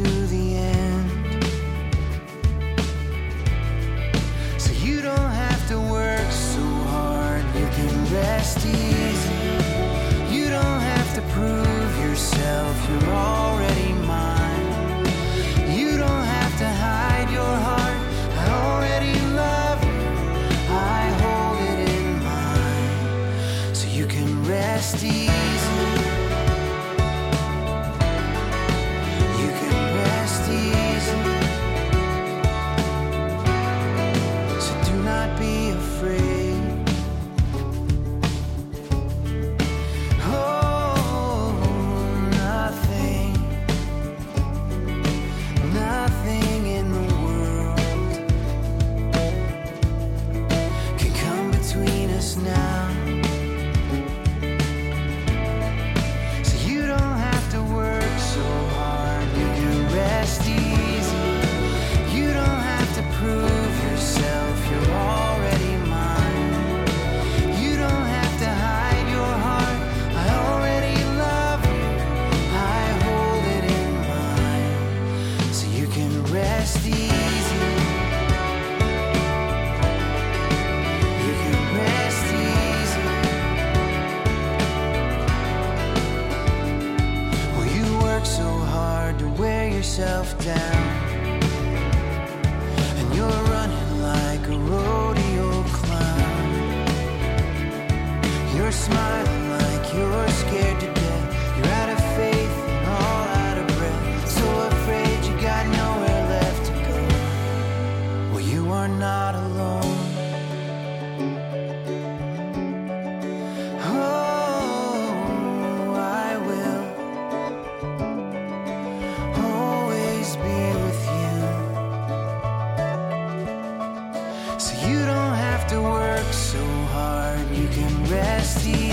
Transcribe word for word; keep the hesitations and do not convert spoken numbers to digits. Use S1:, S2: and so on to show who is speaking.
S1: the end. So you don't have to work so hard, you can rest easy. You don't have to prove yourself, you're already mine. You don't have to hide your heart, I already love you. I hold it in mine, so you can rest easy. You can rest easy. So do not be afraid. Oh, nothing, nothing in the world can come between us now. So you don't have to work so hard, you can rest easy. You don't have to prove yourself, you're already mine. You don't have to hide your heart, I already love you. I hold it in mine, so you can rest easy. You can rest easy. Well, you work so hard to wear yourself down, and you're running like a rodeo clown. You're smiling like you're scared to death. You're out of faith and all out of breath, so afraid you got nowhere left to go. Well, you are not alone. Oh, I will always be with you. So you don't have to work so hard, you can rest easy.